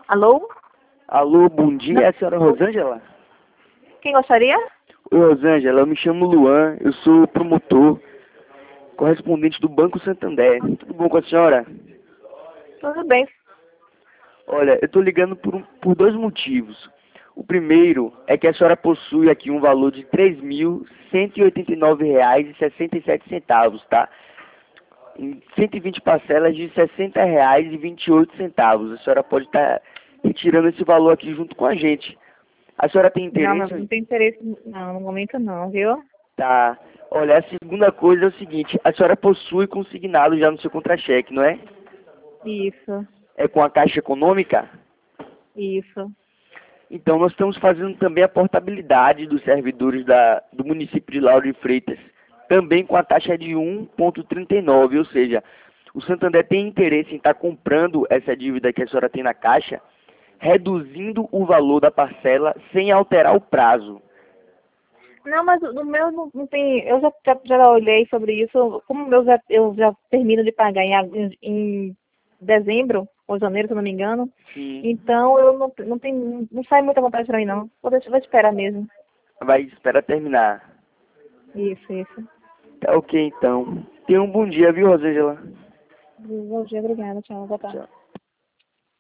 Alô? Alô, bom dia, é a senhora Rosângela? Quem gostaria? Oi, Rosângela, eu me chamo Luan, eu sou promotor, correspondente do Banco Santander. Tudo bom com a senhora? Tudo bem. Olha, eu estou ligando por dois motivos. O primeiro é que a senhora possui aqui um valor de R$ 3.189,67, tá? Em 120 parcelas de R$ 60,28. A senhora pode estar retirando esse valor aqui junto com a gente. A senhora tem Não, mas interesse? não tem interesse. Não, no momento não, viu? Tá. Olha, a segunda coisa é o seguinte, a senhora possui consignado já no seu contra-cheque, não é? Isso, É com a Caixa Econômica? isso. Então nós estamos fazendo também a portabilidade dos servidores do município de Lauro de Freitas, também com a taxa de 1,39, ou seja, o Santander tem interesse em estar comprando essa dívida que a senhora tem na Caixa, reduzindo o valor da parcela sem alterar o prazo. Não, mas no meu não tem. Eu já olhei sobre isso. Como o meu eu já termino de pagar em dezembro ou janeiro, se eu não me engano. Sim. Então eu não sai muita vontade pra mim, não. Vou esperar mesmo. Vai esperar terminar. Isso. Tá ok, então. Tenha um bom dia, viu, Rosângela? Bom dia, obrigada. Tchau, boa tarde. Tchau.